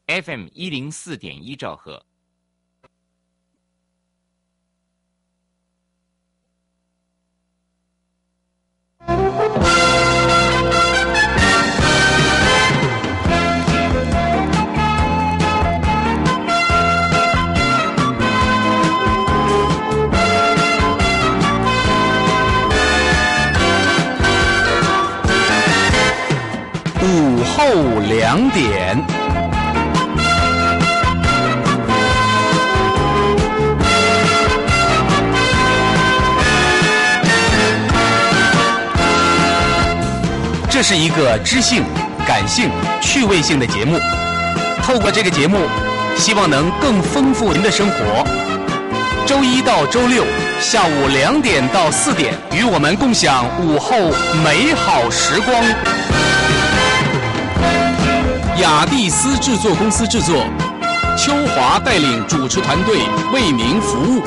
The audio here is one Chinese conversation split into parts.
FM 104.1兆赫。 午后2点，这是一个知性、感性、趣味性的节目。透过这个节目，希望能更丰富您的生活。周一到周六下午2点到4点，与我们共享午后美好时光。雅蒂斯制作公司制作，秋华带领主持团队为您服务。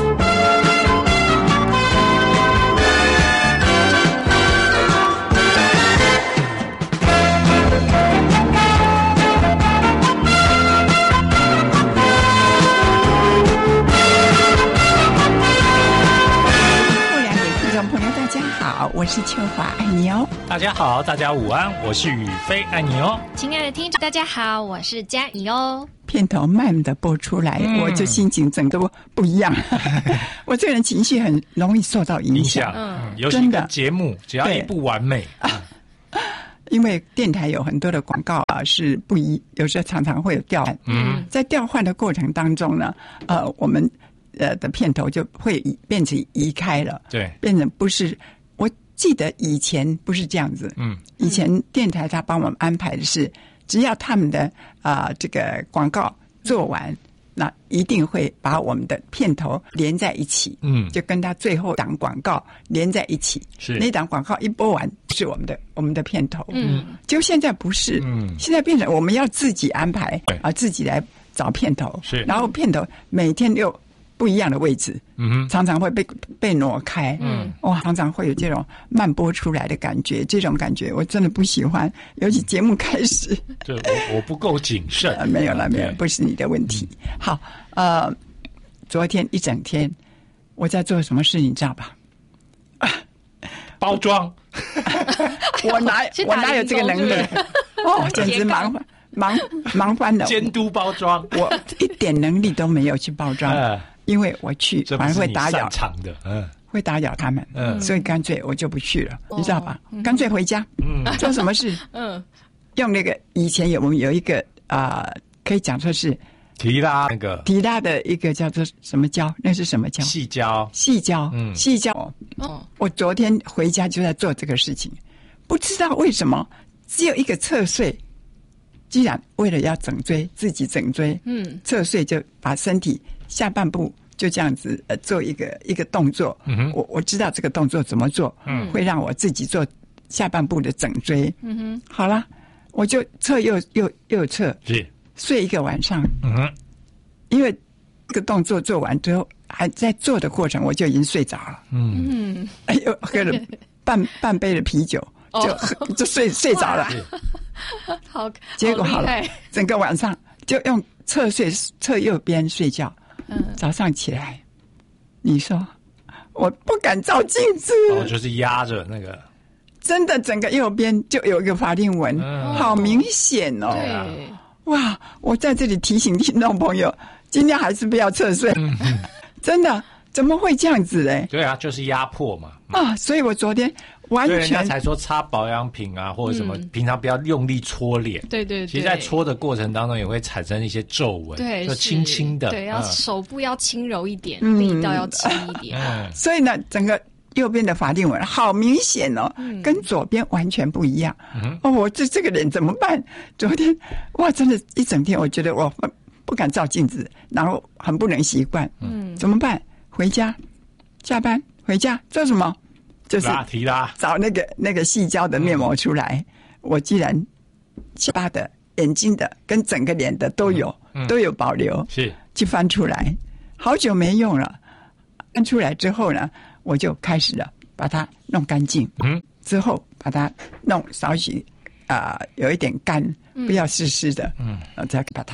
好，我是秋华，爱你哦。 大家好，大家午安，我是宇飞，爱你哦。 亲爱的听众，大家好，我是佳怡哦。 片头慢的播出来，我就心情整个不一样。我这个人情绪很容易受到影响， 尤其跟节目只要一不完美， 因为电台有很多的广告是不一，有时候常常会有调换。在调换的过程当中呢，我们的片头就会变成移开了， 对， 变成不是。我记得以前不是这样子，以前电台他帮我们安排的是，只要他们的这个广告做完，那一定会把我们的片头连在一起，就跟他最后档广告连在一起。是那档广告一播完是我们的片头，就现在不是，现在变成我们要自己安排自己来找片头，是，然后片头每天又不一样的位置，常常会被挪开，常常会有这种慢播出来的感觉，这种感觉我真的不喜欢，尤其节目开始， 就我不够谨慎， 没有了，不是你的问题。好，昨天一整天我在做什么事，你知道吧？ 包装， 我哪有这个能力？简直忙翻了， 监督包装， 我一点能力都没有去包装。因为我去反而会打扰会打扰他们，所以干脆我就不去了，你知道吧？干脆回家，做什么事？用那个以前我们有一个可以讲说是提拉的一个叫做什么胶？那是什么胶？细胶。我昨天回家就在做这个事情，不知道为什么只有一个侧睡。既然为了要自己整椎，侧睡就把身体下半部就这样子做一个动作，我知道这个动作怎么做，会让我自己做下半部的整椎，好了，我就侧右侧，睡一个晚上，因为这个动作做完之后，还在做的过程我就已经睡着了，又喝了半杯的啤酒，就睡着了。 好， 结果好了，整个晚上就用侧右边睡觉，早上起来，你说我不敢照镜子， 就是压着那个， 真的整个右边就有一个法令纹，好明显哦。哇！我在这里提醒听众朋友，尽量还是不要侧睡，真的怎么会这样子嘞？ 对啊，就是压迫嘛。 所以我昨天完全， 所以人家才说擦保养品或者什么，平常不要用力搓脸。 对。 其实，在搓的过程当中，也会产生一些皱纹。对，就轻轻的。 对，要手部要轻柔一点，力道要轻一点。 所以呢，整个右边的法令纹好明显哦，跟左边完全不一样。我这个人怎么办？昨天真的，一整天，我觉得我不敢照镜子，然后很不能习惯。怎么办？回家，下班回家做什么？就是找那个细胶的面膜出来。我既然下巴的、眼睛的跟整个脸的都有保留，是去翻出来，好久没用了。翻出来之后呢，我就开始了把它弄干净。之后把它弄少许有一点干，不要湿湿的。再把它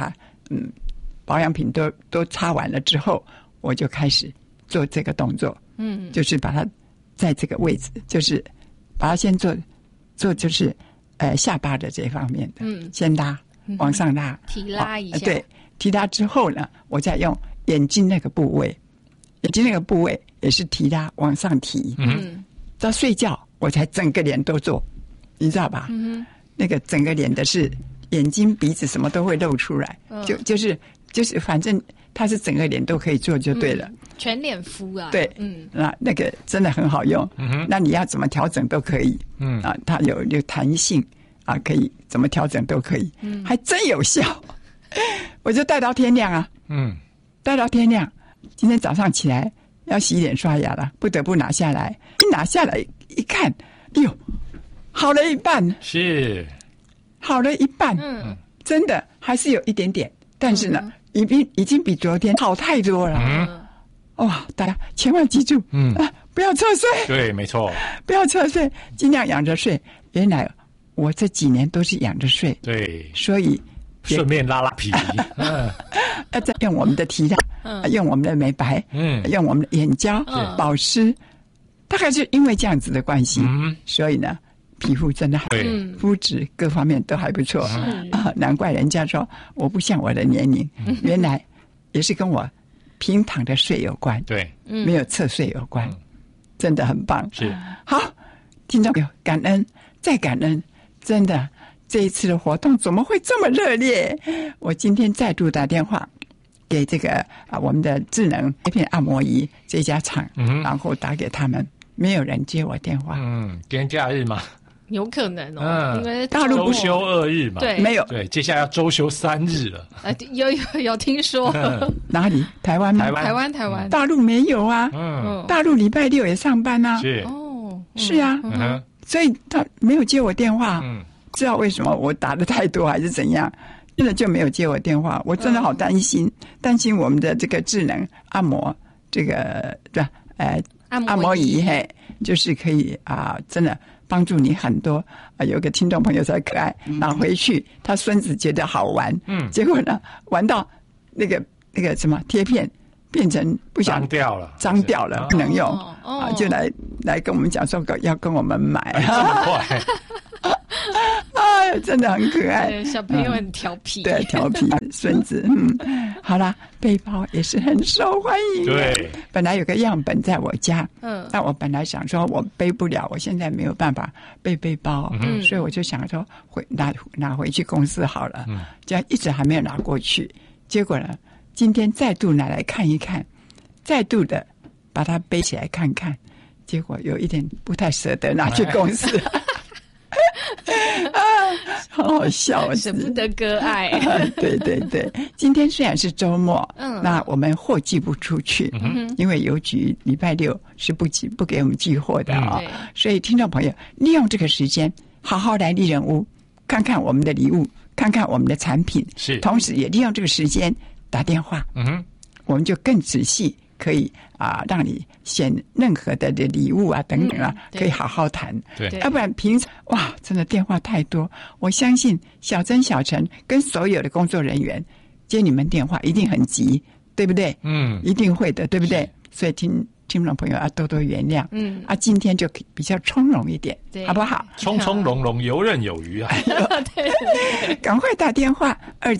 保养品都擦完了之后，我就开始做这个动作，就是把它在这个位置，就是把它先做就是下巴的这方面的，先拉，往上拉， 提拉一下， 对，提拉之后呢，我再用眼睛那个部位，眼睛那个部位也是提拉往上提，到睡觉我才整个脸都做，你知道吧？那个整个脸的是眼睛、鼻子什么都会露出来，就是反正它是整个脸都可以做就对了， 全脸敷啊， 对，那个真的很好用，那你要怎么调整都可以，它有弹性啊，可以怎么调整都可以，还真有效，我就戴到天亮啊，戴到天亮。今天早上起来要洗脸刷牙了，不得不拿下来，一拿下来一看，哎呦，好了一半， 是好了一半，真的还是有一点点，但是呢，已经比昨天好太多了。哇，大家千万记住，不要侧睡， 对，没错， 不要侧睡，尽量仰着睡。原来我这几年都是仰着睡， 对， 所以顺便拉皮， 要再用我们的提拉，用我们的美白，用我们的眼胶、保湿，大概是因为这样子的关系，所以呢，皮肤真的肤质各方面都还不错啊，难怪人家说我不像我的年龄，原来也是跟我平躺的睡有关， 对， 没有侧睡有关，真的很棒。 是好，听众朋友，感恩再感恩，真的这一次的活动怎么会这么热烈？我今天再度打电话给这个我们的智能贴片按摩仪这家厂，然后打给他们，没有人接我电话。 今天假日嘛， 有可能因为大陆周休2日嘛， 对， 没有， 对，接下来要周休3日了。 有听说哪里？台湾吗？ 台湾， 大陆没有啊。大陆礼拜6也上班啊。是啊，所以他没有接我电话。不知道为什么我打的太多还是怎样，真的就没有接我电话。我真的好担心，担心我们的这个智能按摩这个按摩仪，就是可以真的帮助你很多。有个听众朋友才可爱，拿回去他孙子觉得好玩，结果呢玩到那个什么贴片变成不想脏掉了，不能用就来跟我们讲说要跟我们买， 这么快。 真的很可爱， 小朋友很调皮， 对，调皮孙子。好啦，背包也是很受欢迎。 对， 本来有个样本在我家，那我本来想说我背不了，我现在没有办法背背包，所以我就想说拿回去公司好了，这样一直还没有拿过去。结果呢，今天再度拿来看一看，再度的把它背起来看看，结果有一点不太舍得拿去公司。好好笑， 舍不得割爱。 对对对，今天虽然是周末，那我们货寄不出去，因为邮局礼拜6是不给我们寄货的所以听众朋友利用这个时间好好来丽人屋看看我们的礼物，看看我们的产品， 是， 同时也利用这个时间打电话，我们就更仔细可以让你选任何的礼物等等可以好好谈。 对， 要不然平常真的电话太多，我相信小珍、小陈跟所有的工作人员接你们电话一定很急，对不对？一定会的，对不对？所以听众朋友多多原谅。今天就比较从容一点，好不好？ 从从容容，游刃有余啊！ 对， 赶快打电话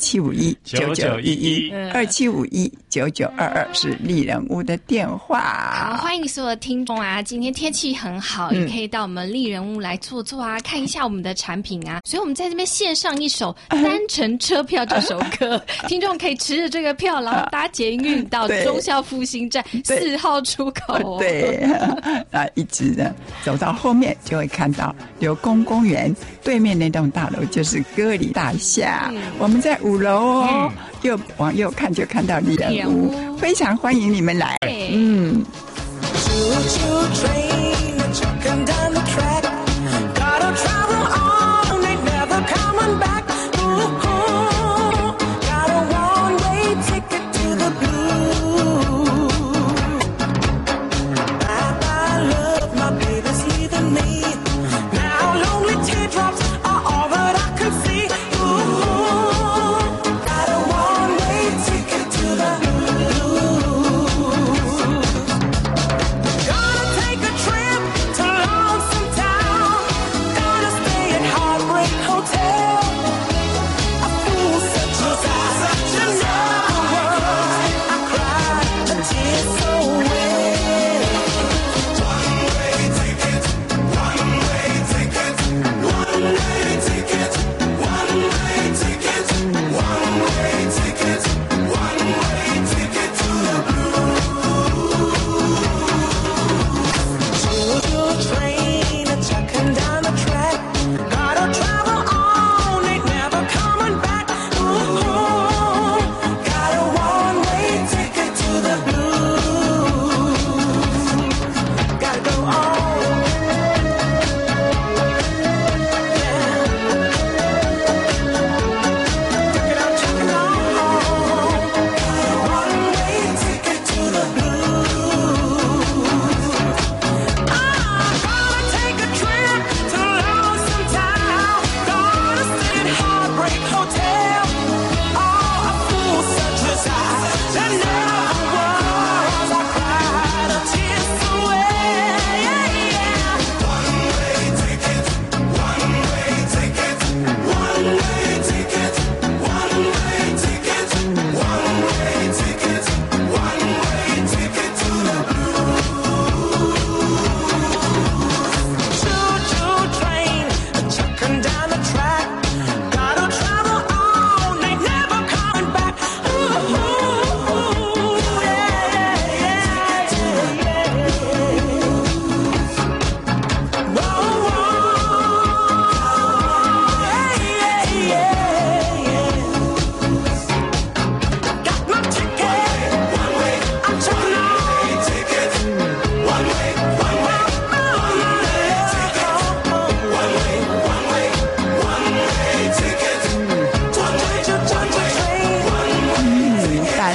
27519911，27519922是丽人屋的电话。 好，欢迎所有的听众今天天气很好，也可以到我们丽人屋来坐坐看一下我们的产品所以我们在这边献上一首《单程车票》这首歌，听众可以持着这个票，然后搭捷运到忠孝复兴站4号出口。 对，一直呢走到后面就会看到刘公公园对面那栋大楼就是歌里大厦，我们在5楼往右看就看到丽人屋，非常欢迎你们来。 Drops are all that I can see. Ooh, got a one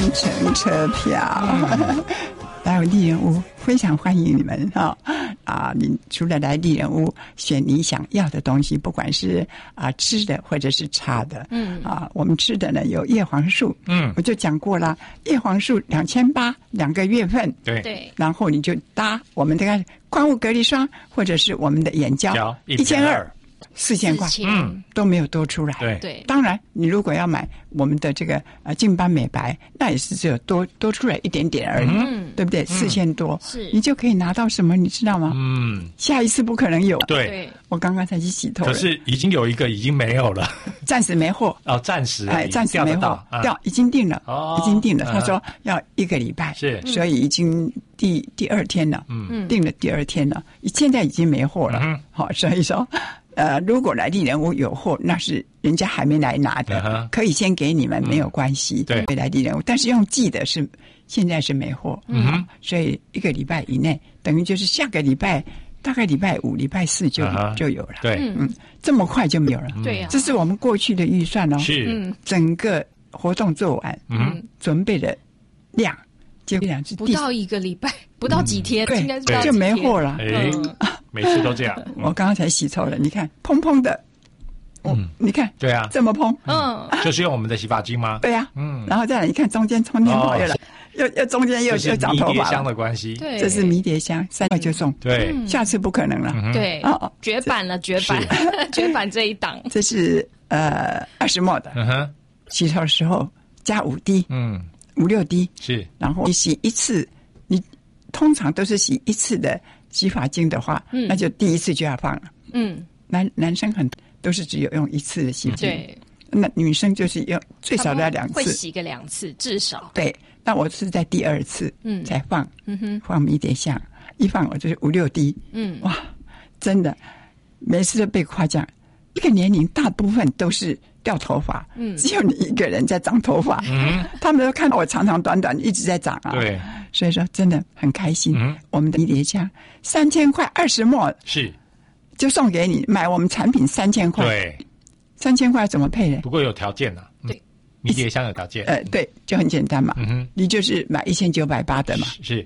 单程车票。来丽人屋非常欢迎你们你除了来丽人屋选你想要的东西，不管是吃的或者是茶的，我们吃的呢有叶黄素，我就讲过了，叶黄素2800 2个月份， 对， 然后你就搭我们这个矿物隔离霜或者是我们的眼胶1200。4000块，都没有多出来。 对， 当然，你如果要买我们的这个净斑美白，那也是只有多出来一点点而已，对不对？4000多， 是你就可以拿到什么，你知道吗？下一次不可能有。 对， 我刚刚才去洗头了， 可是已经有一个已经没有了， 暂时没货。 暂时暂时没货，已经定了，已经定了。他说要1个礼拜， 是， 所以已经第2天了，定了第2天了，现在已经没货了。好，所以说。如果来丽人屋有货，那是人家还没来拿的，可以先给你们，没有关系。 对， 来丽人屋，但是用寄的是现在是没货，所以1个礼拜以内，等于就是下个礼拜，大概礼拜5、礼拜4就有了。 对， 这么快就没有了。 对， 这是我们过去的预算哦。 是， 整个活动做完，准备的量，结果是不到1个礼拜，不到几天，应该是不到几天就没货了。 每次都这样。 我刚刚才洗头了，你看蓬蓬的，你看， 对啊， 这么蓬， 就是用我们的洗发精吗？ 对啊，然后再来，你看中间充电宝又中间又长头发， 迷迭香的关系， 对， 这是迷迭香，3块就送， 对， 下次不可能了， 对，绝版了，绝版这一档， 这是20ml 的，洗头的时候加5滴，5、6滴是， 然后你洗一次，你通常都是洗1次的。洗发精的话，那就第1次就要放了。男生都是只有用1次的洗发精， 对， 那女生就是用最少都要2次， 会洗个2次至少。 对，那我是在第2次才放，放迷迭香，一放我就是5、6滴，哇，真的每次都被夸奖。一个年龄大部分都是掉头发，只有你一个人在长头发，他们都看到我长长短短一直在长啊， 对， 所以说真的很开心。我们的迷迭香3000块20ml 是， 就送给你，买我们产品3000块， 对 ，3000块怎么配呢？ 不过有条件啊， 对， 迷迭香有条件， 对，就很简单嘛，你就是买1980的嘛， 是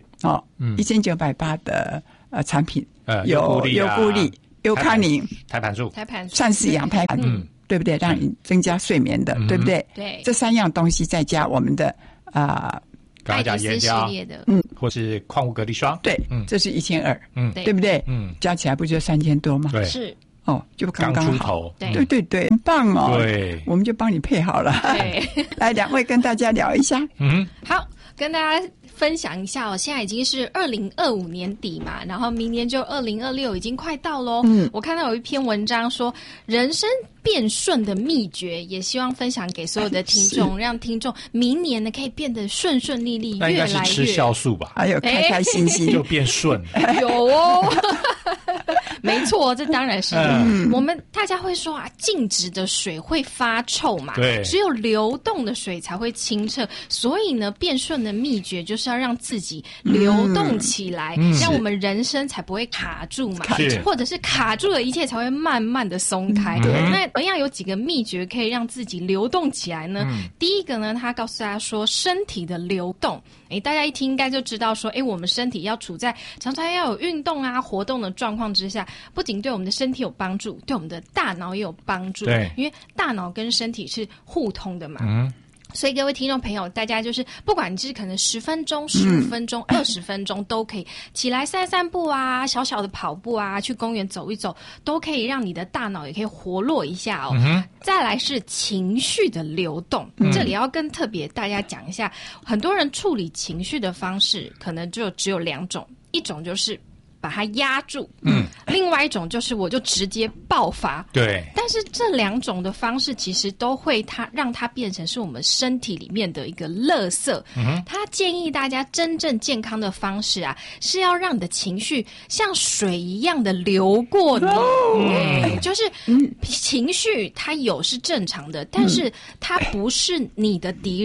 ，1980的产品， 有固力。有康宁、 胎盘素、 善饲养胎盘，对不对？让你增加睡眠的，对不对？ 对， 这3样东西再加我们的刚才讲眼胶，或是矿物隔离霜， 对，这是1200，对不对？加起来不就3000多吗？ 对， 是就刚刚好， 出头， 对，很棒哦， 对， 我们就帮你配好了。 对， 来2位跟大家聊一下， 好。跟大家分享一下现在已经是2025年底嘛，然后明年就2026，已经快到咯。我看到有一篇文章说人生变顺的秘诀，也希望分享给所有的听众，让听众明年呢可以变得顺顺利利， 那应该是吃酵素吧？ 还有开开心心就变顺， 有哦。没错，这当然是。我们大家会说静止的水会发臭嘛， 对， 只有流动的水才会清澈。所以呢，变顺的秘诀就是要让自己流动起来，让我们人生才不会卡住嘛，或者是卡住的一切才会慢慢的松开。那同样有几个秘诀可以让自己流动起来呢？第一个呢，他告诉大家说，身体的流动。大家一听应该就知道说，我们身体要处在常常要有运动活动的状况之下，不仅对我们的身体有帮助，对我们的大脑也有帮助。 对， 因为大脑跟身体是互通的嘛。所以各位听众朋友，大家就是不管你是可能10分钟、15分钟、20分钟都可以起来散散步啊，小小的跑步啊，去公园走一走，都可以让你的大脑也可以活络一下哦。再来是情绪的流动，这里要跟特别大家讲一下，很多人处理情绪的方式可能就只有2种，一种就是把它压住，另外一种就是我就直接爆发， 对。 但是这2种的方式其实都会让它变成是我们身体里面的一个垃圾。他建议大家真正健康的方式是要让你的情绪像水一样的流过你，就是情绪它有是正常的，但是它不是你的敌人。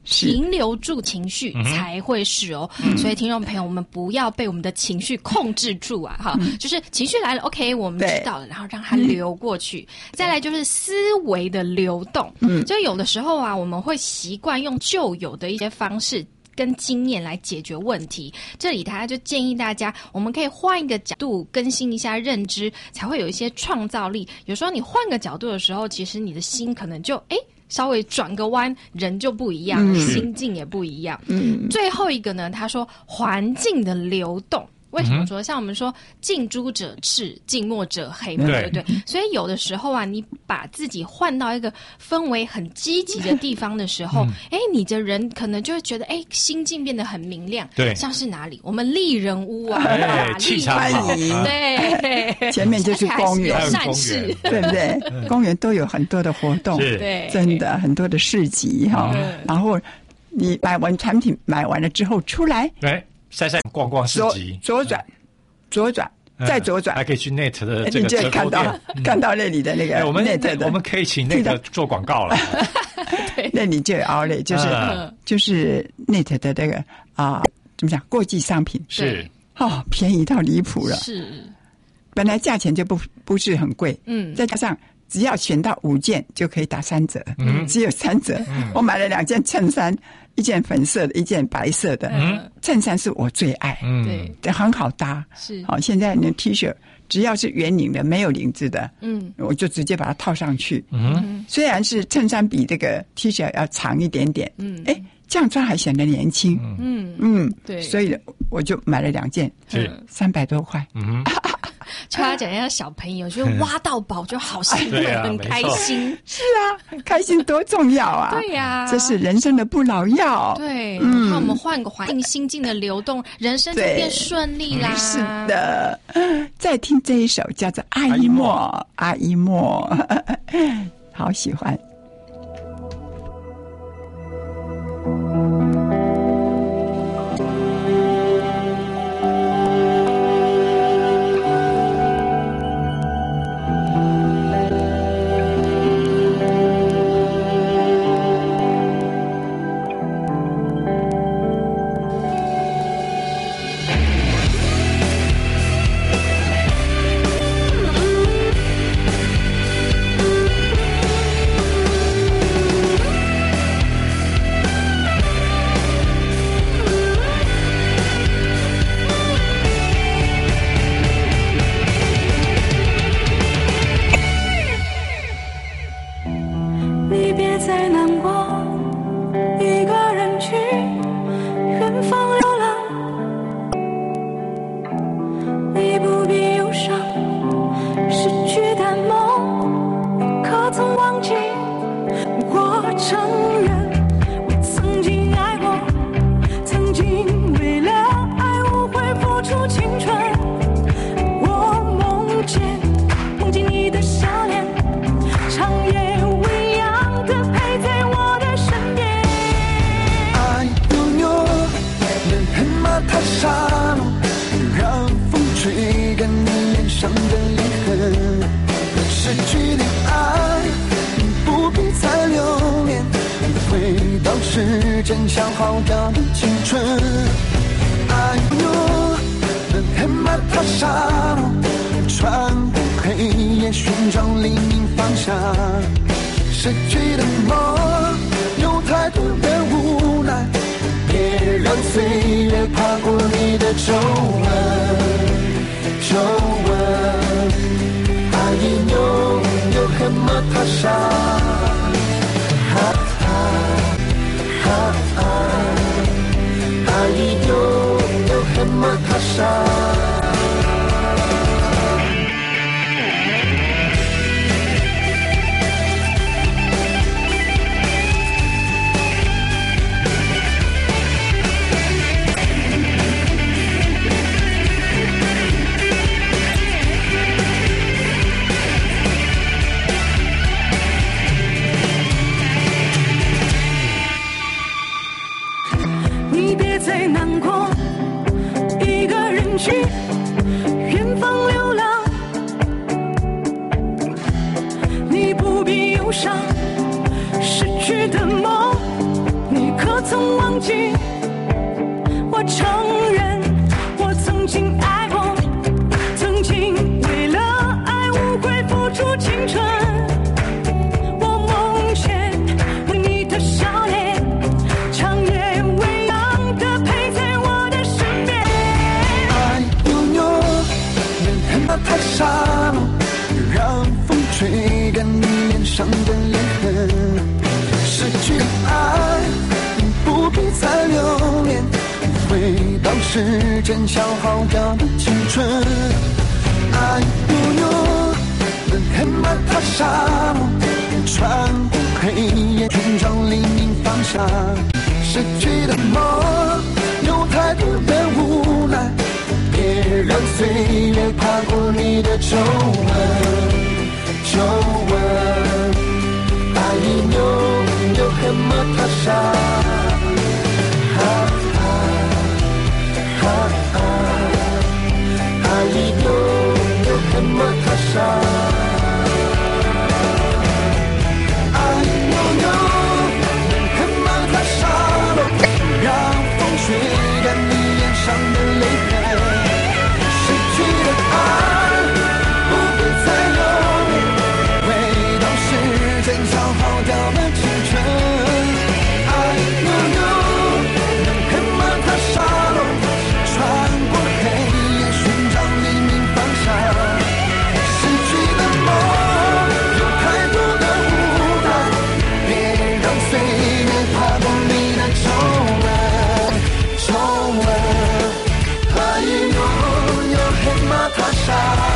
停留住情绪才会是哦。所以听众朋友，我们不要被我们的情绪控制住啊！哈，就是情绪来了 ，OK， 我们知道了，然后让它流过去。再来就是思维的流动，就有的时候啊，我们会习惯用旧有的一些方式跟经验来解决问题。这里他就建议大家，我们可以换一个角度，更新一下认知，才会有一些创造力。有时候你换个角度的时候，其实你的心可能就稍微转个弯，人就不一样，心境也不一样。最后一个呢，他说环境的流动。为什么说像我们说近朱者赤，近墨者黑嘛，对不对？所以有的时候啊，你把自己换到一个氛围很积极的地方的时候，你的人可能就会觉得心境变得很明亮。 对， 像是哪里？我们丽人屋啊， 气场好， 对， 前面就是公园， 善事， 对不对？公园都有很多的活动， 对， 真的很多的市集哈。然后你买完产品买完了之后出来， 对。晒晒逛逛市集， 左转，再左转， 还可以去 Net 的这个折扣店， 看到那里的那个 Net 的， 我们可以请那个做广告了。 那里就有 Outlet， 就是 Net 的那个怎么讲？国际商品是便宜到离谱了。 是， 本来价钱就不是很贵，再加上只要选到5件就可以打3折，只有3折。我买了2件衬衫。一件粉色的，一件白色的，衬衫是我最爱，对，很好搭， 是。 好，现在的 T 恤只要是圆领的，没有领子的，我就直接把它套上去，虽然是衬衫比这个 T 恤要长一点点，这样穿还显得年轻，对，所以我就买了2件，是300多块， 就他讲一下小朋友，就挖到宝就好兴奋，很开心。 是啊，开心多重要啊！ 对呀， 这是人生的不老药。 对，那我们换个环境，心境的流动，人生就变顺利啦。 是的，再听这一首叫做《阿依莫》，阿依莫，好喜欢。 失去的梦，你可曾忘记，我承认我曾经爱过，曾经为了爱无悔付出青春。我梦见为你的笑脸，长夜未央的陪在我的身边。 爱拥有人恨它太傻了，让风吹干你脸上的泪痕。失去的爱不必再留恋，回到时间消耗掉的青春。爱拥有人恨把它杀了，穿过黑夜寻找黎明方向。失去的梦有太多的无奈，别让岁月爬过你的皱纹。皱纹，爱已有恨么它杀。爱已有恨么它杀。爱有恨么它杀了，让风吹干你脸上的泪痕。失去的爱不必再留恋，回到时间消耗掉了青春。爱有恨么它杀了，穿过黑夜寻找黎明方向。失去的梦有太多的无奈，别让岁月爬过你的皱纹。皱纹，爱有恨么它杀。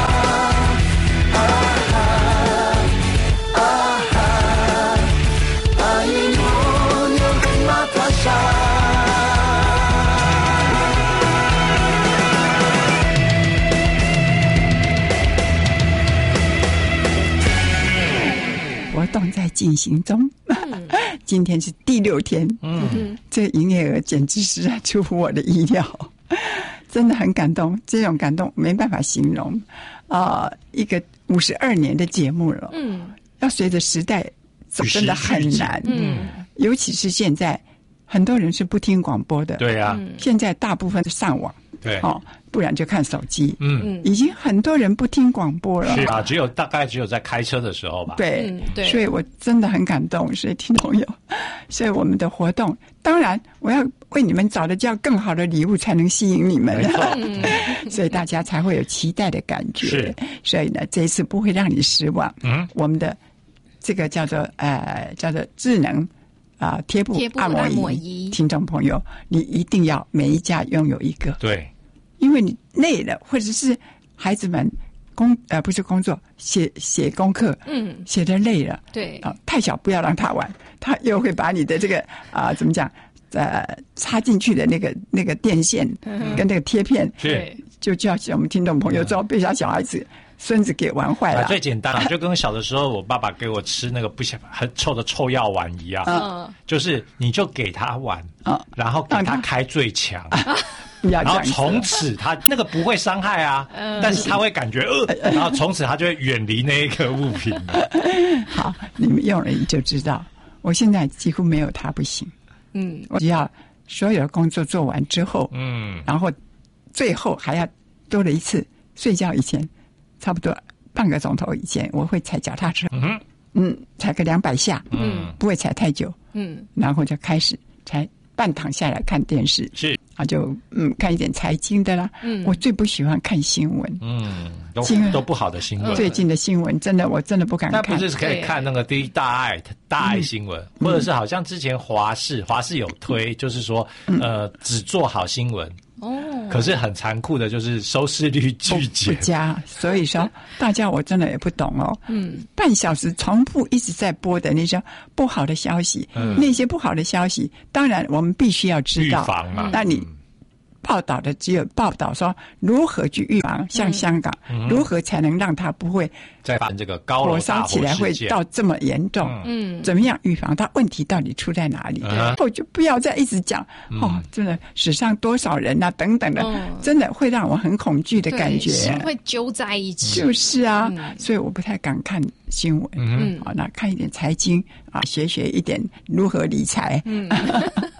活动在进行中，今天是第6天，这营业额简直是出乎我的意料，真的很感动，这种感动没办法形容一个52年的节目了，要随着时代走真的很难，尤其是现在很多人是不听广播的， 对啊， 现在大部分是上网， 对， 不然就看手机，已经很多人不听广播了， 是啊，大概只有在开车的时候吧， 对，所以我真的很感动，所以听众朋友，所以我们的活动，当然我要为你们找的叫更好的礼物才能吸引你们，所以大家才会有期待的感觉，所以呢，这一次不会让你失望，我们的这个叫做智能贴布按摩仪，听众朋友，你一定要每一家拥有一个， 对， 因为你累了，或者是孩子们不是工作，写功课，写得累了， 对， 太小不要让他玩，他又会把你的这个怎么讲，插进去的那个电线跟那个贴片，就叫我们听众朋友之后被小孩子孙子给玩坏了。 最简单了，就跟小的时候我爸爸给我吃那个很臭的臭药丸一样，就是你就给他玩，然后给他开最强。然后从此他那个不会伤害啊，但是他会感觉然后从此他就会远离那一个物品。 好，你们用了你就知道，我现在几乎没有他不行。我只要所有的工作做完之后，然后最后还要多了一次睡觉以前，差不多半个钟头以前，我会踩脚踏车，踩个200下，不会踩太久，然后就开始才半躺下来看电视， 是就看一点财经的啦。我最不喜欢看新闻， 都不好的新闻。 最近的新闻真的我真的不敢看。 那不是可以看那个第一大爱新闻，或者是好像之前华视有推，就是说只做好新闻。可是很残酷的，就是收视率巨减不佳，所以说大家我真的也不懂半小时重复一直在播的那些不好的消息，那些不好的消息，当然我们必须要知道， 预防嘛。 那你报道的只有报道说如何去预防，像香港如何才能让它不会再发生这个高楼大火火烧起来会到这么严重，怎么样预防？它问题到底出在哪里？我就不要再一直讲真的史上多少人啊等等的，真的会让我很恐惧的感觉， 会揪在一起。 就是啊，所以我不太敢看新闻。那看一点财经学一点如何理财。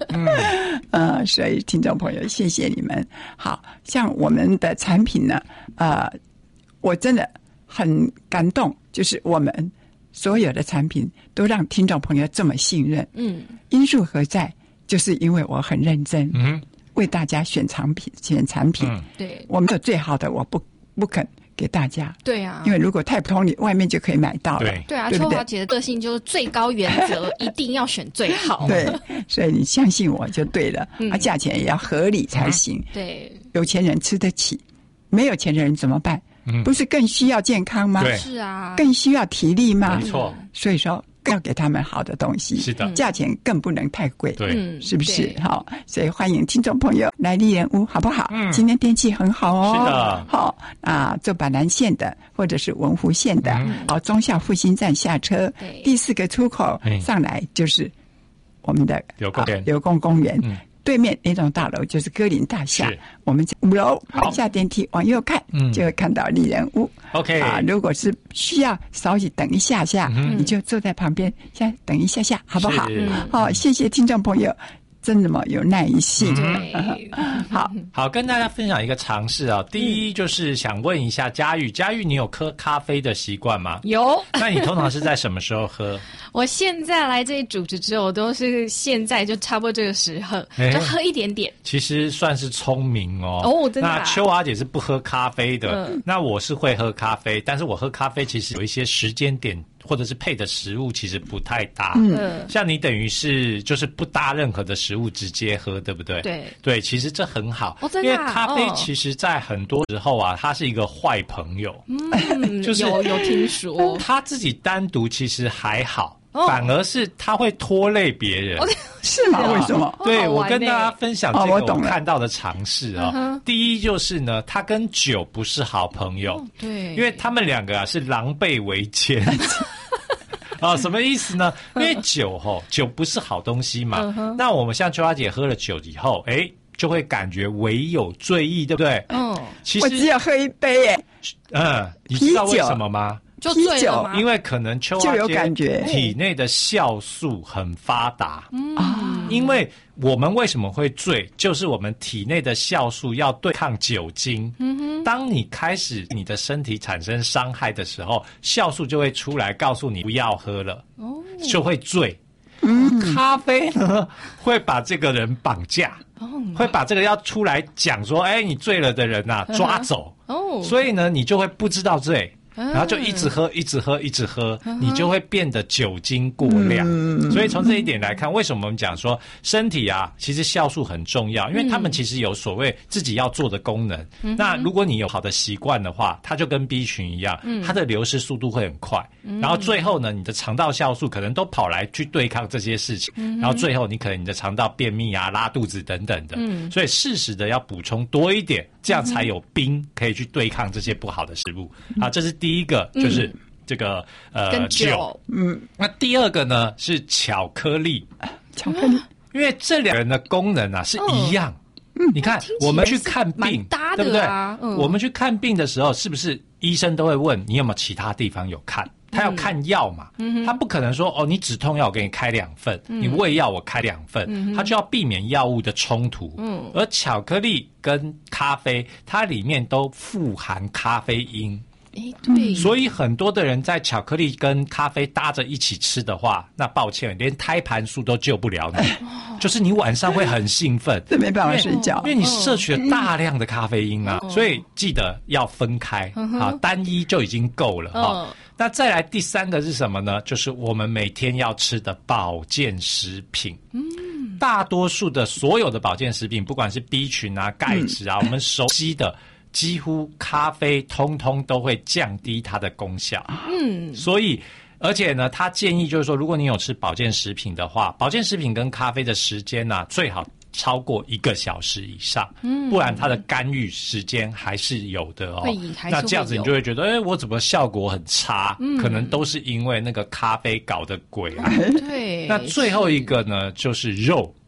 所以听众朋友，谢谢你们。好像我们的产品呢，我真的很感动，就是我们所有的产品都让听众朋友这么信任。因素何在？就是因为我很认真，为大家选产品。 对， 我们的最好的，我不肯给大家。 对啊， 因为如果太普通，你外面就可以买到了。 对啊，秋华姐的个性就是最高原则，一定要选最好。 对，所以你相信我就对了。价钱也要合理才行。 对， 有钱人吃得起，没有钱的人怎么办？不是更需要健康吗？ 对， 是啊， 更需要体力吗？ 没错。 所以说，要给他们好的东西。 是的， 价钱更不能太贵。 对， 是不是？好，所以欢迎听众朋友来丽人屋，好不好？今天天气很好哦。 是的。 好坐板南线的或者是文湖线的，忠孝复兴站下车，第4个出口上来就是我们的刘公公园。对面那栋大楼就是歌林大厦，我们在5楼下电梯往右看，就会看到丽人屋。 OK 如果是需要稍息等一下下，你就坐在旁边，先等一下下，好不好？好，谢谢听众朋友。真的吗？有耐心。 好，跟大家分享一个尝试啊。第一就是想问一下佳玉，你有喝咖啡的习惯吗？ 有。 那你通常是在什么时候喝？ 我现在来这里主持之后，我都是现在就差不多这个时候，就喝一点点。 其实算是聪明哦。 真的。 那秋华姐是不喝咖啡的，那我是会喝咖啡，但是我喝咖啡其实有一些时间点。或者是配的食物其实不太搭，像你等于是就是不搭任何的食物直接喝，对不对？对，其实这很好， 因为咖啡其实在很多时候啊，它是一个坏朋友，就是有听说， 他自己单独其实还好。反而是他会拖累别人， 是吗？为什么？ 对，我跟大家分享这个我看到的尝试啊。第一就是呢，他跟酒不是好朋友， 对， 因为他们两个是狼狈为奸。什么意思呢？因为酒不是好东西嘛。那我们像秋花姐喝了酒以后，就会感觉唯有醉意，对不对？其实我只有喝一杯耶。 你知道为什么吗？ 就醉了吗？ 因为可能秋花姐体内的酵素很发达。因为我们为什么会醉，就是我们体内的酵素要对抗酒精。当你开始你的身体产生伤害的时候，酵素就会出来告诉你不要喝了，就会醉。咖啡呢会把这个人绑架，会把这个要出来讲说，你醉了的人抓走。所以呢，你就会不知道醉。然后就一直喝，你就会变得酒精过量。所以从这一点来看，为什么我们讲说身体啊，其实酵素很重要，因为他们其实有所谓自己要做的功能。那如果你有好的习惯的话，它就跟 B 群一样，它的流失速度会很快。然后最后呢，你的肠道酵素可能都跑来去对抗这些事情，然后最后你可能你的肠道便秘啊、拉肚子等等的。所以适时的要补充多一点，这样才有兵可以去对抗这些不好的食物。这是第一个，就是这个酒。那第二个呢是巧克力。 巧克力， 因为这两个人的功能是一样。你看我们去看病，对不对？我们去看病的时候，是不是医生都会问你有没有其他地方有看？他要看药嘛，他不可能说你止痛药我给你开2份，你胃药我开2份，他就要避免药物的冲突。而巧克力跟咖啡，它里面都富含咖啡因。 对， 所以很多的人在巧克力跟咖啡搭着一起吃的话，那抱歉，连胎盘素都救不了你。就是你晚上会很兴奋， 这没办法睡觉， 因为你摄取了大量的咖啡因啊。所以记得要分开单一就已经够了。那再来第3个是什么呢？就是我们每天要吃的保健食品。大多数的所有的保健食品，不管是 B 群啊、钙质啊，我们熟悉的。几乎咖啡通通都会降低它的功效。所以而且呢，他建议就是说，如果你有吃保健食品的话，保健食品跟咖啡的时间最好超过1个小时以上，不然它的干预时间还是有的哦。那这样子你就会觉得，我怎么效果很差？可能都是因为那个咖啡搞的鬼啊。 对。 那最后一个呢，就是肉。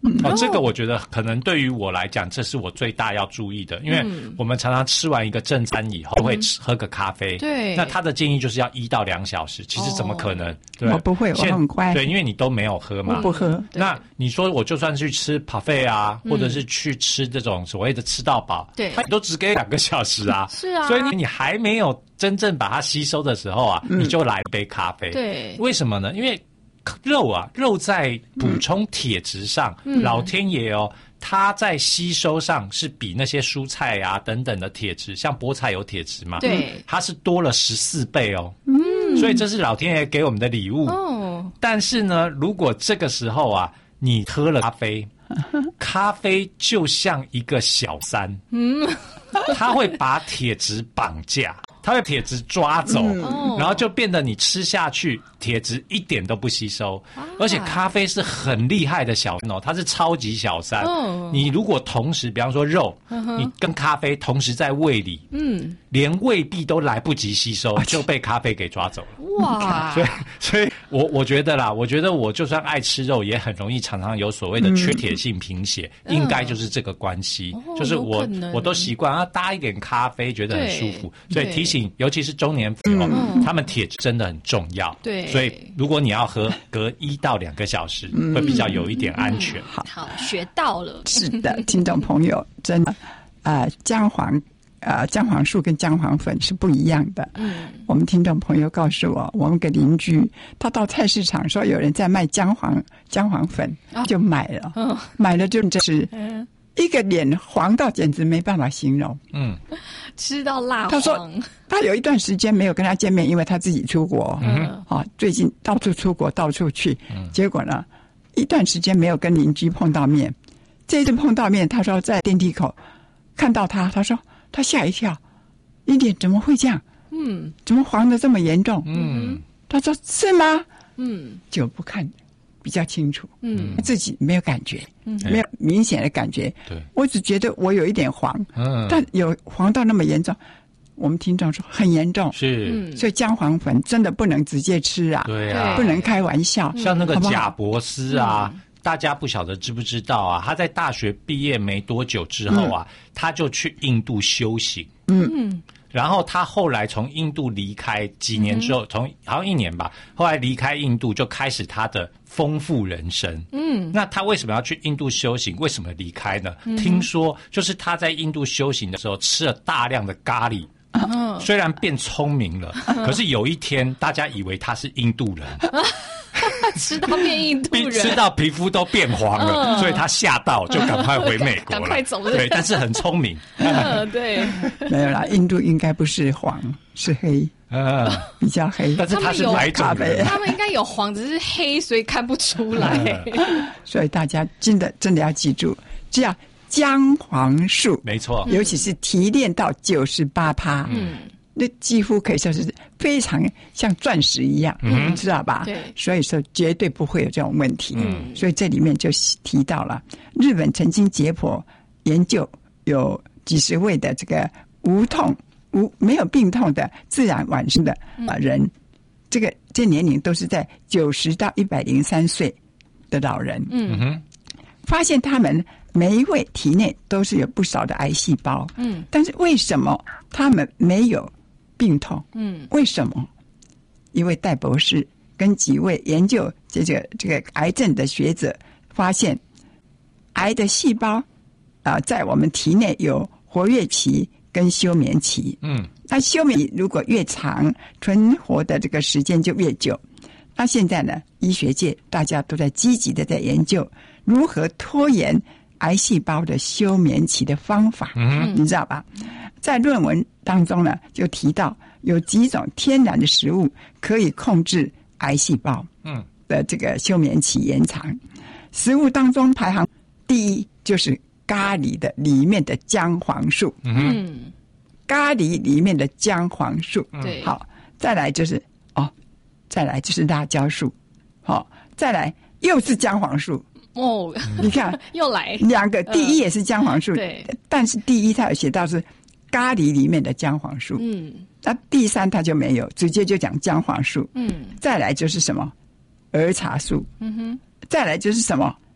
这个我觉得可能对于我来讲，这是我最大要注意的，因为我们常常吃完一个正餐以后会喝个咖啡， 对， 那他的建议就是要1到2小时，其实怎么可能？对， 我不会，我很乖， 对，因为你都没有喝嘛， 我不喝。 那你说我就算去吃 buffet 啊，或者是去吃这种所谓的吃到饱， 对， 他都只给2个小时啊， 是啊， 所以你还没有真正把它吸收的时候啊，你就来一杯咖啡， 对， 为什么呢？因为肉在补充铁质上，老天爷它在吸收上是比那些蔬菜啊等等的铁质，像菠菜有铁质嘛， 对， 它是多了14倍哦。所以这是老天爷给我们的礼物。但是呢，如果这个时候啊，你喝了咖啡，咖啡就像一个小三，它会把铁质绑架。它会铁质抓走，然后就变得你吃下去铁质一点都不吸收，而且咖啡是很厉害的小三它是超级小三。你如果同时，比方说肉，你跟咖啡同时在胃里，连胃壁都来不及吸收，就被咖啡给抓走了。哇！所以我觉得啦，我觉得我就算爱吃肉，也很容易常常有所谓的缺铁性贫血，应该就是这个关系。就是我都习惯搭一点咖啡，觉得很舒服，所以提醒。尤其是中年朋友，他们铁质真的很重要。对，所以如果你要喝，隔1到2个小时，会比较有一点安全。 好，学到了。 是的，听众朋友，真的，姜黄素跟姜黄粉是不一样的。我们听众朋友告诉我们个邻居，他到菜市场说有人在卖姜黄粉，就买了，买了就真是。一个脸黄到简直没办法形容。 吃到蜡黄。 他说他有一段时间没有跟他见面，因为他自己出国，最近到处出国到处去，结果呢一段时间没有跟邻居碰到面。这一次碰到面，他说在电梯口看到他，他说他吓一跳，你脸怎么会这样？怎么黄的这么严重？他说是吗？就不看。比较清楚，自己没有感觉，没有明显的感觉。对，我只觉得我有一点黄，但有黄到那么严重，我们听众说很严重， 是， 所以姜黄粉真的不能直接吃啊， 对啊， 不能开玩笑。 像那个贾伯斯啊，大家不晓得知不知道啊？他在大学毕业没多久之后啊，他就去印度修行，然后他后来从印度离开几年之后，好像1年吧，后来离开印度就开始他的丰富人生。那他为什么要去印度修行？为什么离开呢？听说就是他在印度修行的时候吃了大量的咖喱。虽然变聪明了，可是有一天大家以为他是印度人。 吃到变印度人， 吃到皮肤都变黄了，所以他吓到就赶快回美国了， 赶快走了。 对，但是很聪明。 对， 没有啦，印度应该不是黄，是黑，比较黑。 但是他是哪一种人？ 他们应该有黄，只是黑，所以看不出来。 所以大家真的要记住，只要姜黄素， 没错， 尤其是提炼到98%，那几乎可以说是非常像钻石一样，你知道吧？对，所以说绝对不会有这种问题。所以这里面就提到了，日本曾经解剖研究有几十位的这个没有病痛的自然往生的人，这年龄都是在90到103岁的老人。发现他们每一位体内都是有不少的癌细胞。但是为什么他们没有病痛？为什么？一位戴博士跟几位研究这个癌症的学者发现，癌的细胞在我们体内有活跃期跟休眠期。那休眠期如果越长，存活的这个时间就越久。那现在呢，医学界大家都在积极的在研究如何拖延癌细胞的休眠期的方法。你知道吧？在论文当中呢，就提到有几种天然的食物可以控制癌细胞的这个休眠期延长。食物当中排行第一就是咖喱的里面的姜黄素。咖喱里面的姜黄素。好，再来就是辣椒素。好，再来又是姜黄素。你看又来两个，第一也是姜黄素，但是第一它有写到是咖喱里面的姜黄素，那第三它就没有，直接就讲姜黄素。再来就是什么儿茶素，再来就是什么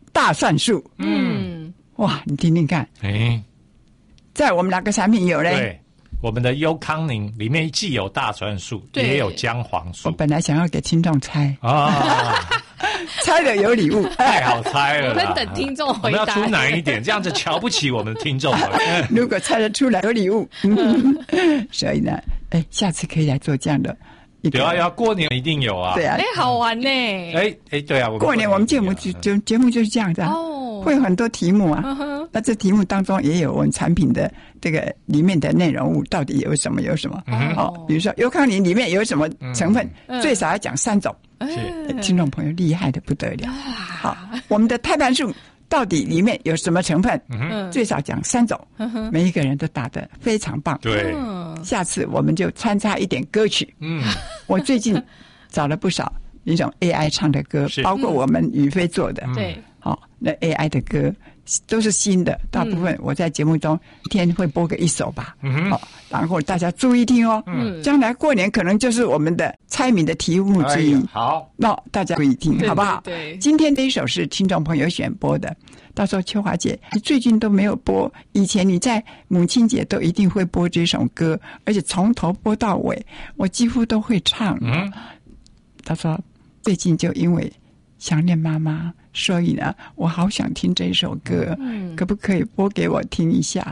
大蒜素。哇，你听听看。在我们哪个产品有嘞？ 对，我们的优康宁里面既有大蒜素，也有姜黄素。 我本来想要给听众猜啊。 猜了有礼物， 太好猜了。 我们等听众回答， 我们要出难一点，这样子瞧不起我们的听众。 如果猜得出来有礼物，所以呢，下次可以来做这样的。 有啊，过年一定有啊。 对啊， 好玩呢。 对啊， 过年我们节目就是这样子啊，会有很多题目啊。那这题目当中也有我们产品的这个里面的内容物到底有什么？比如说优康宁里面有什么成分，最少要讲3种。听众朋友厉害的不得了。好，我们的胎盘素到底里面有什么成分？最少讲3种。每一个人都答得非常棒。 对， 下次我们就穿插一点歌曲。我最近找了不少那种 AI 唱的歌，包括我们宇飞做的。 对， 好，那 AI 的歌都是新的，大部分我在节目中一天会播个1首吧。好，然后大家注意听哦。将来过年可能就是我们的猜谜的题目之一。 好， 那大家注意听，好不好？ 对。 今天这一首是听众朋友选播的，到时候秋华姐你最近都没有播，以前你在母亲节都一定会播这首歌，而且从头播到尾，我几乎都会唱。她说最近就因为想念妈妈，所以呢，我好想听这首歌，可不可以播给我听一下？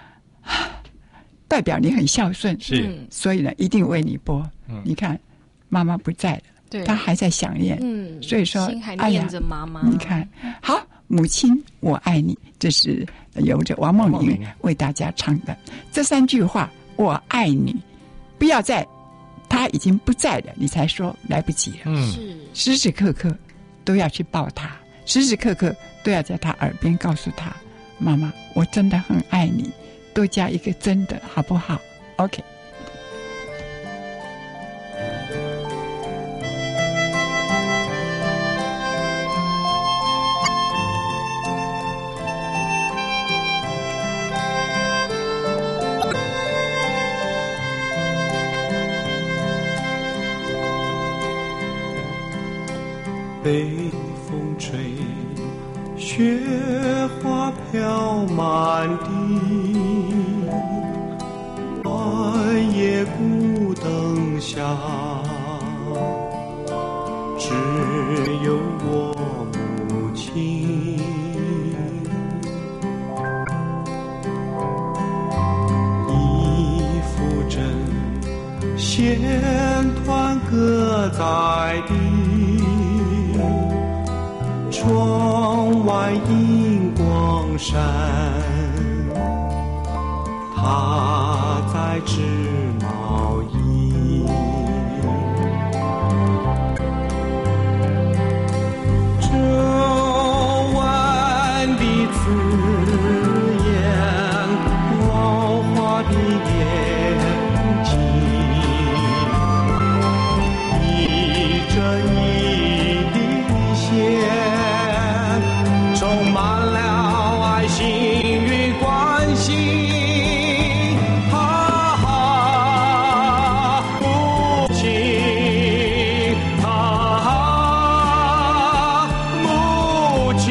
代表你很孝顺， 是， 所以呢，一定为你播。你看，妈妈不在了，她还在想念，所以说， 心还念着妈妈。 你看，好，母亲，我爱你，这是由着王梦玲为大家唱的。这3句话，我爱你，不要在他已经不在了，你才说来不及了。时时刻刻都要去抱他，时时刻刻都要在他耳边告诉他，妈妈，我真的很爱你，多加一个真的，好不好 ？OK。 北风吹，雪花飘满地，半夜孤灯下，只有我母亲。衣服针线团搁在地，窗外银光闪，她在织毛衣。皱纹的字眼，老花的眼睛，一针一滴线，充满了爱心与关心。母亲，母亲，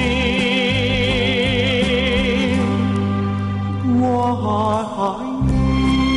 我爱你。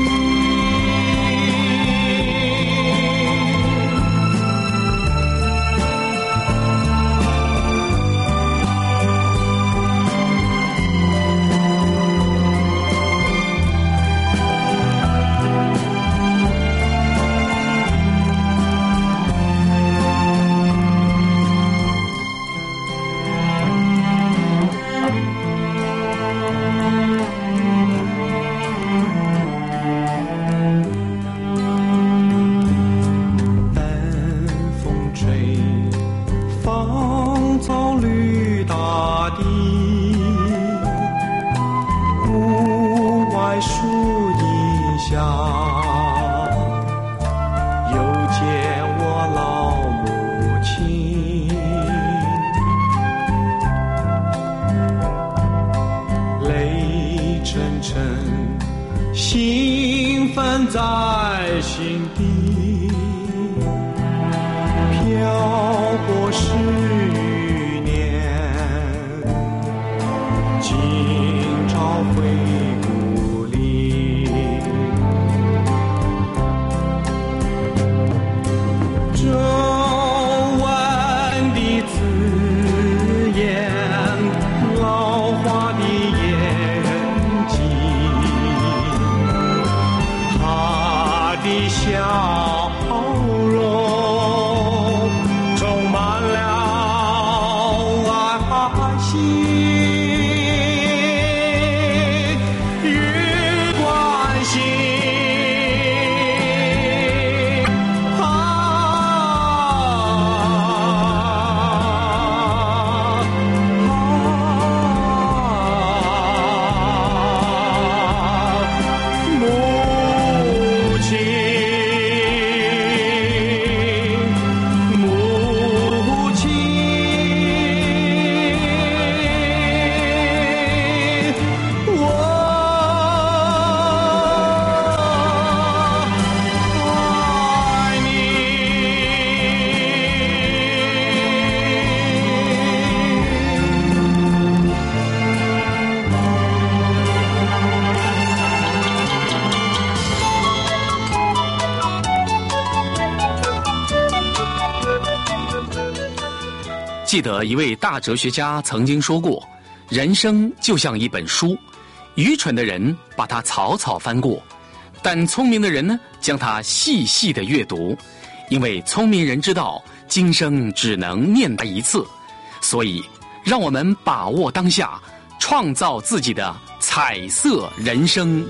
兴奋在心底，飘过10余年， 今朝回故里，皱纹的字眼，老花的眼睛，他的笑容充满了爱心。 记得一位大哲学家曾经说过，人生就像一本书，愚蠢的人把它草草翻过，但聪明的人呢，将它细细的阅读，因为聪明人知道今生只能念它一次，所以让我们把握当下，创造自己的彩色人生。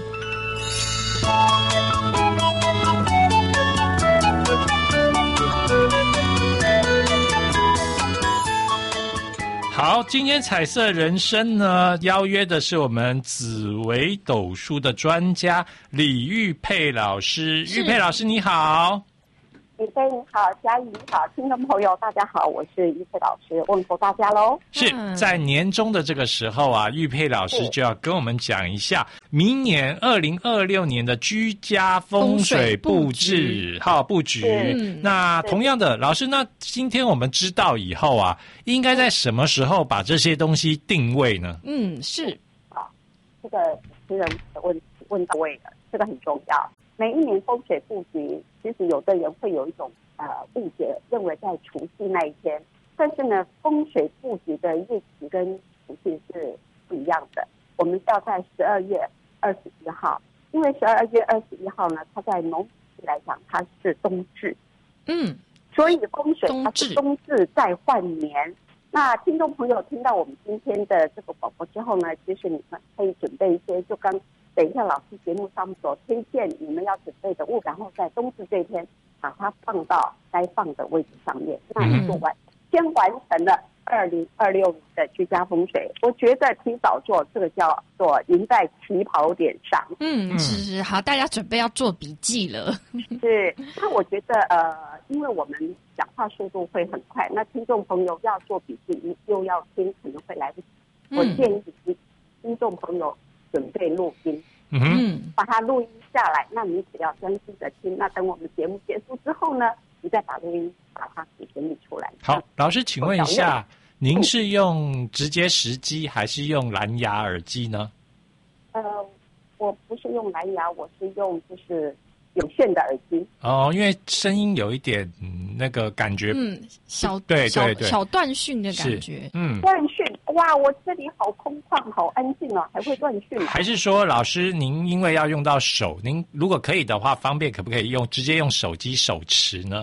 好，今天彩色人生呢，邀约的是我们紫微斗数的专家李玉佩老师。玉佩老师你好。 李飞你好，嘉怡你好，听众朋友大家好，我是玉佩老师，问候大家喽。 是在年终的这个时候啊，玉佩老师就要跟我们讲一下明年2026年的居家风水布置布局。那同样的，老师，那今天我们知道以后啊，应该在什么时候把这些东西定位呢？ 是。 好，这个主持人的问到位了，这个很重要。每一年风水布局，其实有的人会有一种误解，认为在除夕那一天，但是呢，风水布局的日期跟除夕是不一样的。我们是要在12月21号，因为12月21号呢，它在农历来讲它是冬至，所以风水它是冬至再换年。那听众朋友听到我们今天的这个广播之后呢，其实你们可以准备一些，就等一下老师节目上面所推荐你们要准备的物，然后在冬至这一天把它放到该放的位置上面，那你就先完成了2026年的居家风水。我觉得提早做，这个叫做赢在起跑点上。 是好，大家准备要做笔记了。 是，那我觉得因为我们讲话速度会很快，那听众朋友要做笔记又要听，可能会来不及。我建议听众朋友准备录音，把它录音下来，那你只要专心的听，那等我们节目结束之后呢，你再把录音把它给整理出来。 好，老师请问一下，您是用直接时机还是用蓝牙耳机呢？ 我不是用蓝牙，我是用就是有线的耳机。 因为声音有一点那个感觉， 小断讯的感觉。 断讯，哇，我这里好空旷，好安静哦，还会断讯啊？ 还是说，老师您因为要用到手，您如果可以的话，方便可不可以直接用手机手持呢？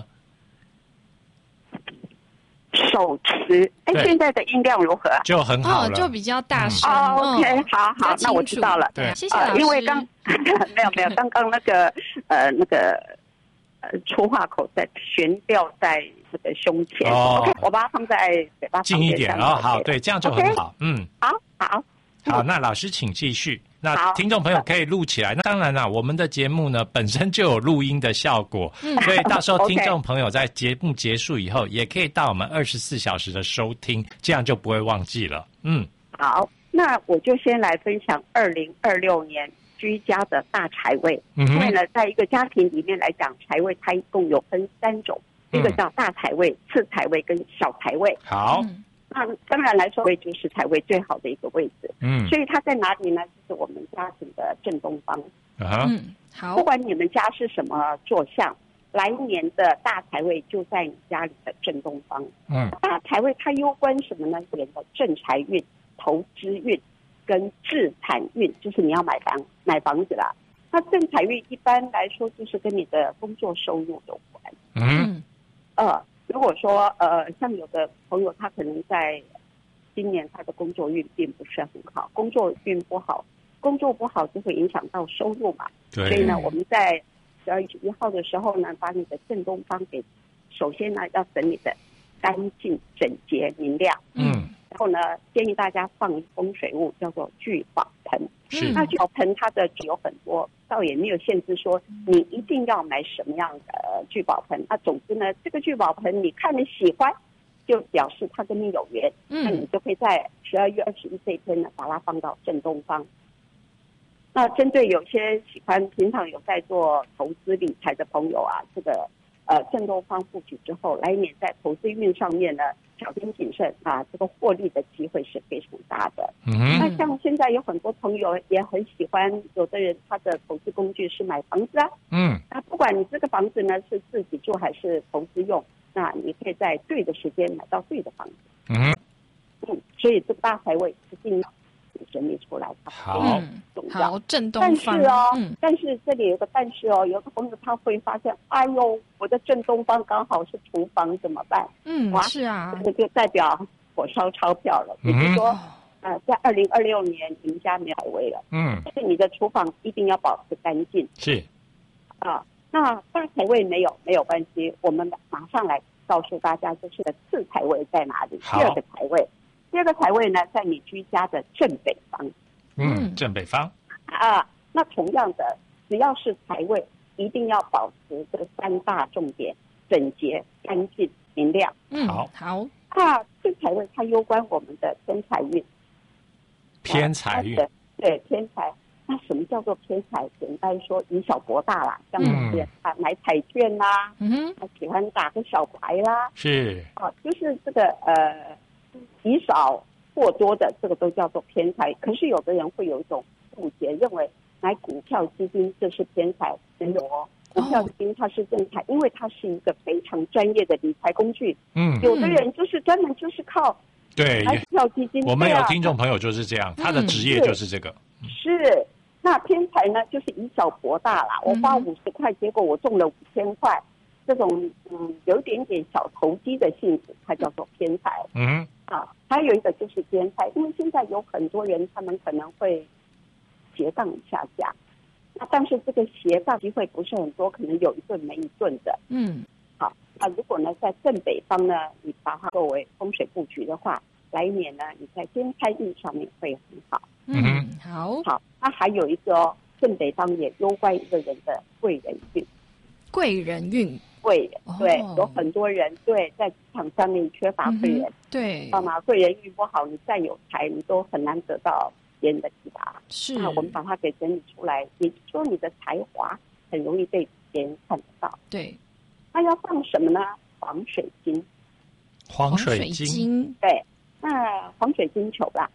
手持，现在的音量如何？ 就很好了， 就比较大声。 OK， 好，那我知道了。 对，谢谢老师。 因为没有，刚刚那个出话口在悬吊在这个胸前。OK， 我把它放在嘴巴近一点好，对，这样就很好。好，那老师请继续。那听众朋友可以录起来。那当然啦，我们的节目呢本身就有录音的效果，所以到时候听众朋友在节目结束以后，也可以到我们24小时的收听，这样就不会忘记了。 好，那我就先来分享2026年居家的大财位。因为呢，在一个家庭里面来讲，财位它一共有分3种，一个叫大财位、次财位跟小财位。 好。 当然来说，位就是财位最好的一个位置。所以它在哪里呢？就是我们家庭的正东方。 好。 不管你们家是什么坐向，来年的大财位就在你家里的正东方。大财位它攸关什么呢？年的正财运、投资运跟置产运，就是你要买房子啦。那正财运一般来说就是跟你的工作收入有关。如果说像有的朋友他可能在今年他的工作运并不是很好，工作运不好，工作不好就会影响到收入嘛。所以呢，我们在12月1号的时候呢，把你的正东方给首先呢要整理的干净、整洁、明亮。然后呢，建议大家放风水物，叫做聚宝盆。那聚宝盆它的有很多，倒也没有限制说你一定要买什么样的聚宝盆。那总之呢，这个聚宝盆你看你喜欢，就表示它跟你有缘。那你就可以在12月21这一天呢，把它放到正东方。那针对有些喜欢平常有在做投资理财的朋友啊，这个正东方布局之后，来年在投资运上面呢，小心谨慎啊，这个获利的机会是非常大的。那像现在有很多朋友也很喜欢，有的人他的投资工具是买房子啊。那不管你这个房子呢是自己住还是投资用，那你可以在对的时间买到对的房子。所以这个大财位一定要整理出来。 好，正东方。 但是这里有个但是哦，有个朋友他会发现，哎呦，我的正东方刚好是厨房，怎么办？ 是啊， 这个就代表火烧钞票了。比如说，在2026年你们家没有财位了，所以你的厨房一定要保持干净。 是那大财位没有关系，我们马上来告诉大家，就是次财位在哪里。第二个财位呢，在你居家的正北方。 正北方那同样的，只要是财位，一定要保持这3大重点：整洁、干净、明亮。 好。 这财位它攸关我们的偏财运。 偏财运。 对，偏财。那什么叫做偏财？简单说，以小博大啦。像有些人买彩券啦，他喜欢打个小牌啦，就是这个以少或多的，这个都叫做偏财。可是有的人会有一种误解，认为买股票基金这是偏财。没有哦，股票基金它是正财，因为它是一个非常专业的理财工具。有的人就是专门就是靠买股票基金。 我们有听众朋友就是这样，他的职业就是这个。 是。那偏财呢，就是以小博大啦。我花50块，结果我中了5000块，这种有一点点小投机的性质，它叫做偏财。还有一个就是偏财，因为现在有很多人他们可能会斜杠下架，那但是这个斜杠机会不是很多，可能有一顿没一顿的。那如果呢在正北方呢，你把它作为风水布局的话，来年呢你在兼财运上面会很好。好。那还有一个正北方也攸关一个人的贵人运。 贵人运。 对，有很多人在职场上面缺乏贵人。 对。 贵人运不好，你再有才，你都很难得到别人的提拔。那我们把它给整理出来，也就是说你的才华很容易被别人看得到。 对。 那要放什么呢？黄水晶。 黄水晶。 对。那黄水晶球啦。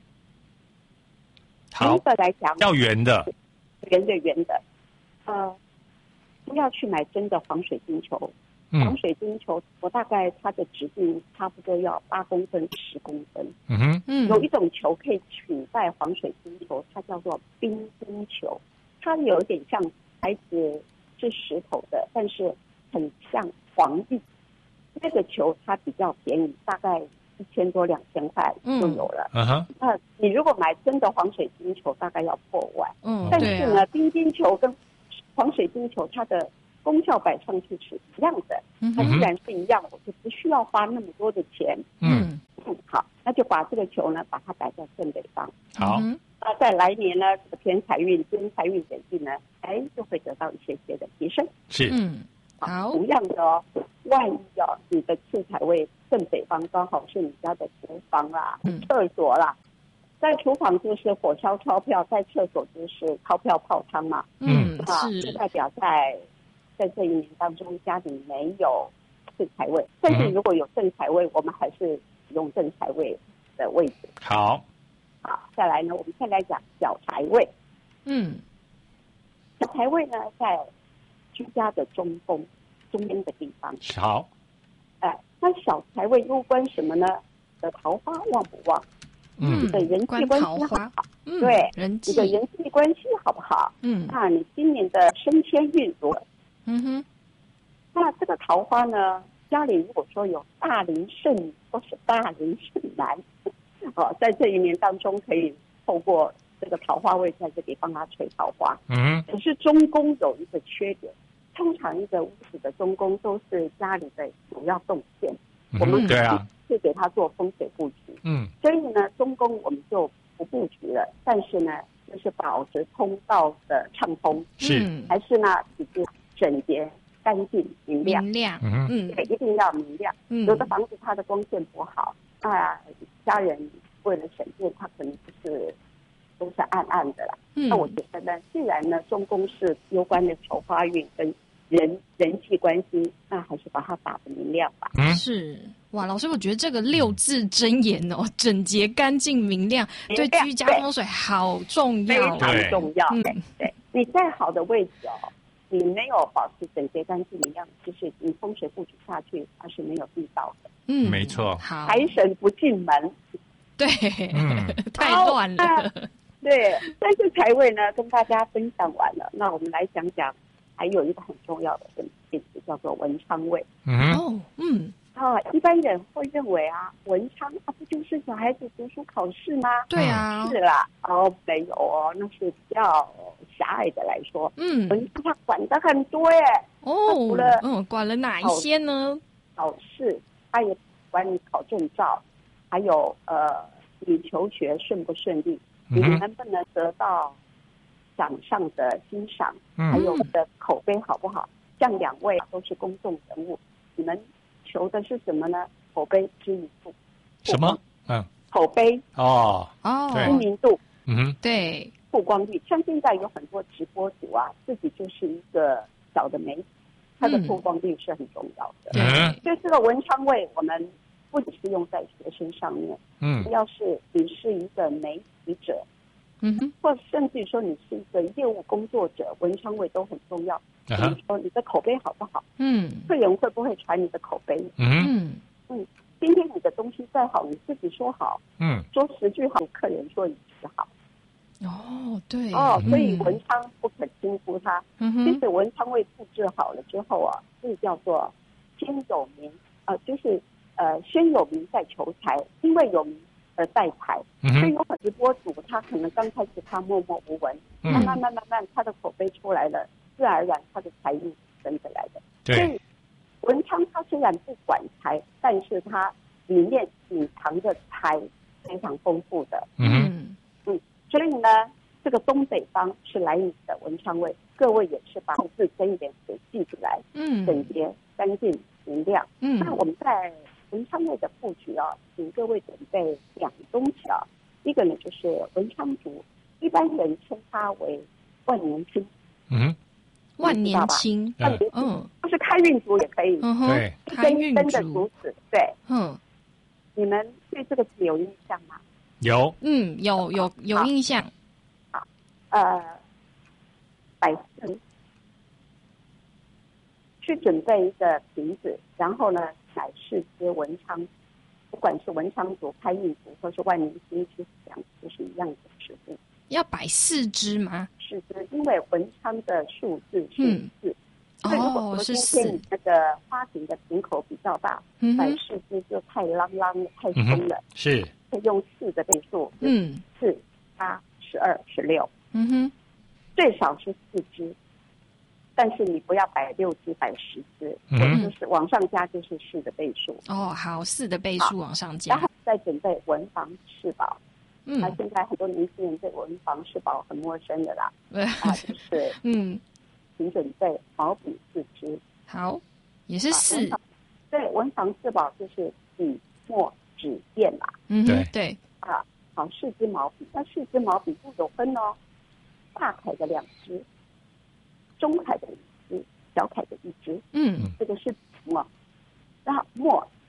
好。 第一个来讲， 要圆的。 圆的。不要去买真的黄水晶球。黄水晶球，我大概它的直径差不多要8公分、10公分。有一种球可以取代黄水晶球，它叫做冰晶球。它有一点像材质是石头的，但是很像黄玉。那个球它比较便宜，大概1000多2000块就有了。那你如果买真的黄水晶球，大概要破万。但是呢，冰晶球跟黄水晶球它的功效摆上去是一样的，它既然是一样，我就不需要花那么多的钱。好，那就把这个球呢，把它摆在正北方。 好， 那在来年呢，这个偏财运、兼财运等进呢，就会得到一些的提升。 是， 好， 同样的哦，万一你的次财位正北方刚好是你家的厨房啦、厕所啦。在厨房就是火烧钞票，在厕所就是钞票泡汤嘛。就代表在这一年当中，家里没有正财位。但是如果有正财位，我们还是用正财位的位置。 好， 再来呢，我们先来讲小财位。小财位呢，在居家的中宫中间的地方。 好， 那小财位攸关什么呢？的桃花旺不旺？你的人际关系好不好？对，你的人际关系好不好？那你今年的升迁运如何？那这个桃花呢，家里如果说有大龄剩女或是大龄剩男，在这一年当中可以透过这个桃花位在这里帮他吹桃花。可是中宫有一个缺点，通常一个屋子的中宫都是家里的主要动线，我们是给他做风水布局。所以呢，中宫我们就不布局了，但是呢，就是保持通道的畅通，还是呢，只是整洁、干净、明亮。对，一定要明亮。有的房子它的光线不好，家人为了省电，它可能都是暗暗的啦。那我觉得呢，既然呢中宫是攸关的桃花运跟人际关系，那还是把它打得明亮吧。 是哇，老师，我觉得这个6字真言哦，整洁、干净、明亮，对居家风水好重要， 非常重要。对，你再好的位置你没有保持整洁、干净、明亮，就是你风水布局下去，它是没有地道的。 没错。 财神不进门。对， 太乱了。 对，但是财位呢，跟大家分享完了，那我们来讲讲，还有一个很重要的位置叫做文昌位。一般人会认为文昌不就是小孩子读书考试吗？ 对啊， 是啦。没有那是比较狭隘的来说。文昌他管得很多耶。除了管了哪一些呢？ 考试，他也管你考证照，还有你求学顺不顺利，你能不能得到长上的欣赏，还有你的口碑好不好？像2位都是公众人物，你们求的是什么呢？口碑知名度。 什么？ 口碑知名度。 对， 曝光率。像现在有很多直播主自己就是一个小的媒体，它的曝光率是很重要的。所以这个文昌位，我们不只是用在学生上面，要是你是一个媒体者，或甚至说你是一个业务工作者，文昌位都很重要。比如说你的口碑好不好？客人会不会传你的口碑？今天你的东西再好，你自己说好，说10句好，客人说你是好。 对。 所以文昌不可轻忽它。其实文昌位布置好了之后是叫做先有名，就是先有名再求财，因为有名而带财。所以有很多直播主，他可能刚开始他默默无闻，慢慢他的口碑出来了，自然而然他的财运是跟着来的。所以文昌它虽然不管财，但是它里面隐藏的财非常丰富的。所以呢，这个东北方是来你的文昌位，各位也是把字真一点给记出来。整洁、干净、明亮。那我们在文昌位的布局请各位准备2个东西一个呢就是文昌竹，一般人称它为万年青。 万年青， 就是开运竹也可以。 对， 开运的竹子。对，你们对这个字有印象吗？ 有， 有印象。 摆4去准备一个瓶子，然后呢摆4支文昌，不管是文昌竹、开运竹或是万年青，其实讲就是一样的尺度。 要摆4支吗 ？4支，因为文昌的数字是4。所以如果说今天你那个花瓶的瓶口比较大，摆4支就太啷啷了，太松了。 是， 可以用4的倍数，4、8、12、16。最少是4支，但是你不要摆6支，摆10支，就是往上加就是4的倍数。 好，4的倍数往上加。 然后再准备文房四宝。现在很多年轻人对文房四宝很陌生的啦。就是请准备毛笔4支。 好，也是4。 对，文房四宝就是笔、墨、纸、砚嘛。 对。 好，4支毛笔，那4支毛笔不有分大楷的2支，中楷的1支，小楷的1支。这个是墨。然后墨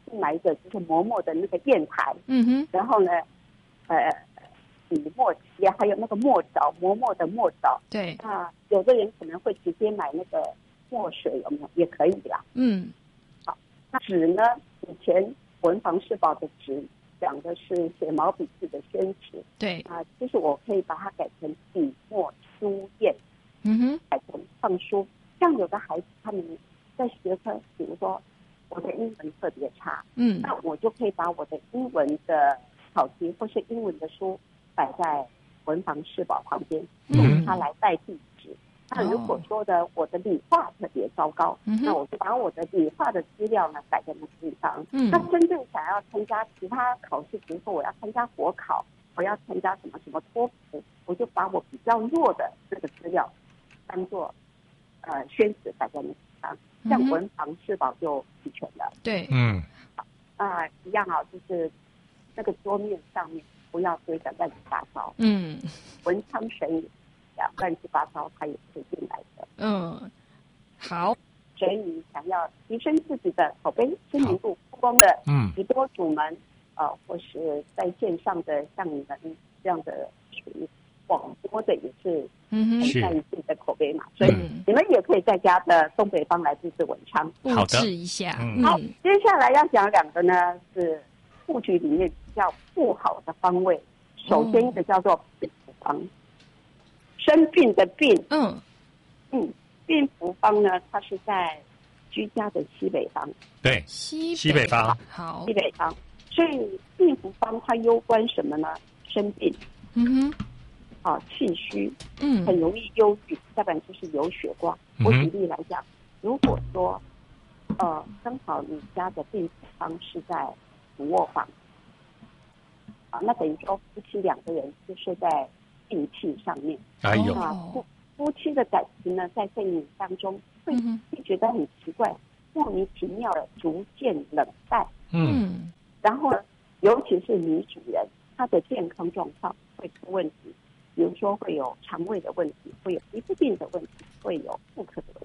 是买一个就是磨墨的那个砚台，然后呢，笔墨也还有那个墨藻，磨墨的墨藻。 对啊，有的人可能会直接买那个墨水，有没有？也可以啦。好，那纸呢？以前文房四宝的纸讲的是写毛笔字的宣纸， 对啊，其实我可以把它改成笔墨书砚，改成放书。像有的孩子他们在学科，比如说我的英文特别差，那我就可以把我的英文的考题或是英文的书摆在文房四宝旁边，用它来代替纸。那如果说的我的理化特别糟糕，那我就把我的理化的资料呢摆在那个地方。那真正想要参加其他考试，比如说我要参加国考，我要参加什么什么托福，我就把我比较弱的这个资料当做宣纸摆在那个地方，像文房四宝就齐全了。 对， 一样啊，就是那个桌面上面不要堆得乱七八糟。文昌神语乱七八糟，它也是进来的。 好。 所以你想要提升自己的口碑知名度曝光的直播主们，或是在线上的像你们这样的属于广播的，也是很在意自己的口碑嘛。所以你们也可以在家的东北方来布置文昌， 布置一下。 好，接下来要讲两个呢，是布局里面比较不好的方位。首先一个叫做病符方，生病的病，病符方呢，它是在居家的西北方。 对，西北方。 好， 西北方。所以病符方它攸关什么呢？生病。气虚，很容易忧郁，再不然就是有血光。我举例来讲，如果说，刚好你家的病符方是在主卧房，那等于说夫妻两个人就睡在病气上面。夫妻的感情呢，在这一年当中会觉得很奇怪，莫名其妙的逐渐冷淡。然后呢，尤其是女主人，她的健康状况会出问题，比如说会有肠胃的问题，会有皮肤病的问题，会有妇科的问